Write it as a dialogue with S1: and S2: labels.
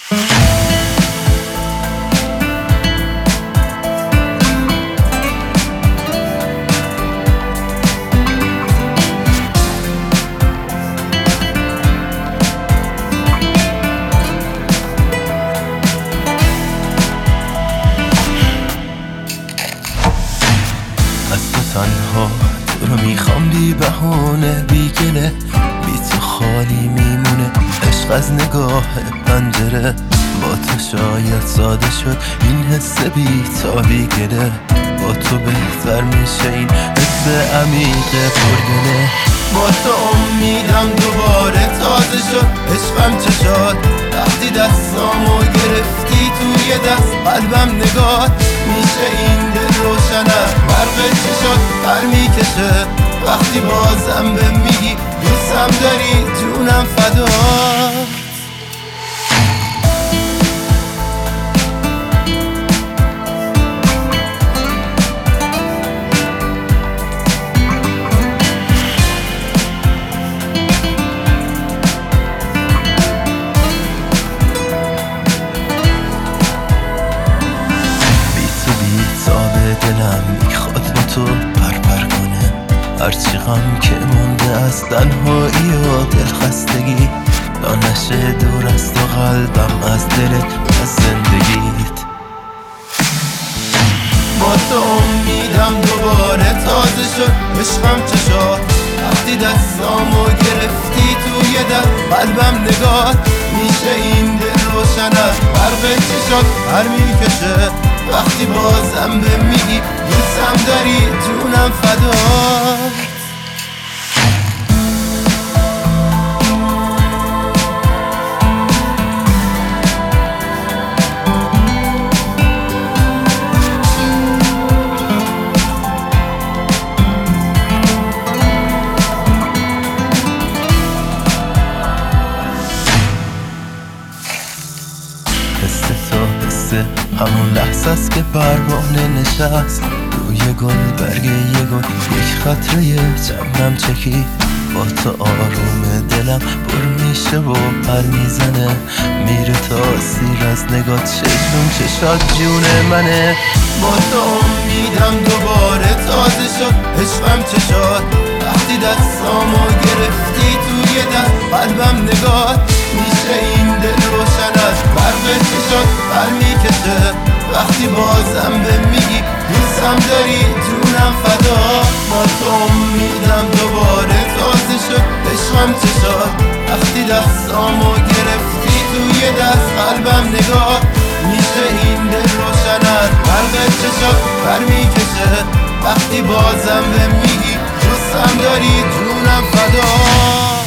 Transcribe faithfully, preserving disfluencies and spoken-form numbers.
S1: از تو تنها تو رو میخوام، بی بهونه بی گله، بی تو خالی میمونه عشق از نگاه پنجره. با تو شاید ساده شد این حس بی تا بی گله، با تو بهتر میشه این حس عمیق پرگله. با تو امیدم دوباره تازه شد، عشقم چه شد وقتی دستامو گرفتی توی دست، قلبم نگات میشه این دل روشنه. برق چی شد پر میکشه وقتی بازم به میگی دوستم داری، جونم فدا. دلم میخواد با تو پرپر کنه، هرچی غم که مونده از تنهایی و دلخستگی، تا نشه دور از تو قلبم از دلت از زندگیت. با تو امیدم دوباره تازه شد، عشقم چه شد وقتی دستامو گرفتی توی دست، قلبم نگات میشه این دل روشنه. برق چی شد پر میکشه وقتی بازم به میگی دوستم داری، جونم فدا. حس تو حس همون لحظه است که پروانه نشست روی گل، برگ یه گل یک خطره چمنم چکی. با تو آروم دلم پر میشه و پر میزنه، میره تاثیر از نگات چشم چشات جون منه. با تو امیدم دوباره تازه شد، عشقم چه شد وقتی دستامو گرفتی توی دست، قلبم نگات میشه این دل روشن است. برق چی شد پر میکشه وقتی بازم به میگی دوستم داری، جونم فدا. با تو امیدم دوباره تازه شد، عشقم چه شد وقتی دستامو گرفتی توی دست، قلبم نگاه میشه این دل روشن است. برق چه شد پر میکشه وقتی بازم به میگی دوستم داری، جونم فدا.